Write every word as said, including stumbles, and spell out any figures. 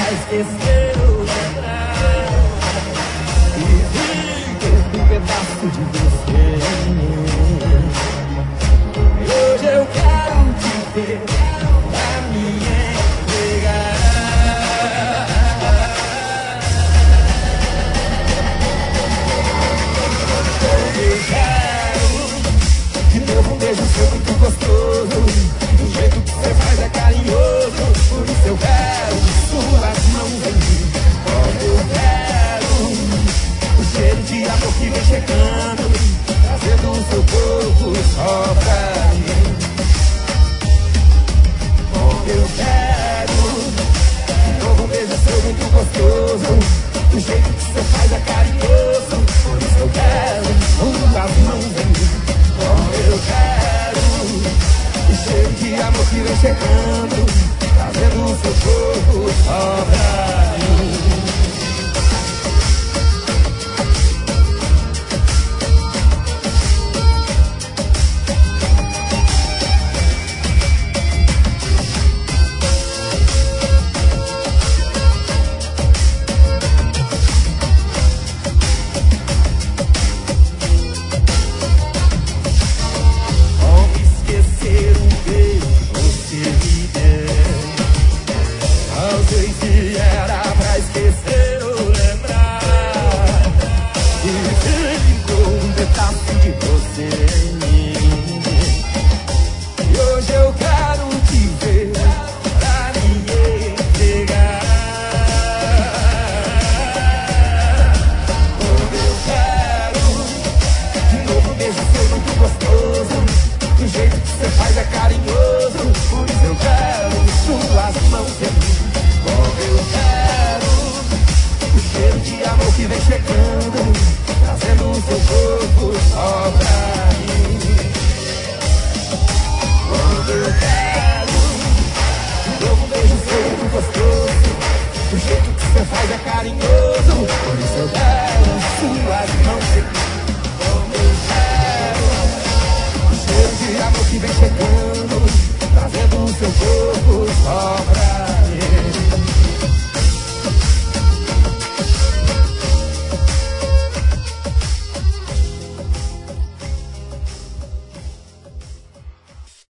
pra esquecer ou lembrar. E fica um pedaço de você. E hoje eu quero te ver pra me entregar. Eu quero de novo um beijo seu muito gostoso. O jeito que você faz é carinhoso. Por isso eu quero suas mãos em mim. Oh, eu quero o cheiro de amor que vem chegando, trazendo o seu corpo só pra mim. Oh, eu quero de novo um beijo seu muito gostoso. O jeito que você faz é carinhoso. Por isso eu quero suas mãos em mim. Oh, eu quero o cheiro de amor que vem chegando, trazendo o seu corpo só pra mim. Que vem chegando, trazendo o seu corpo só pra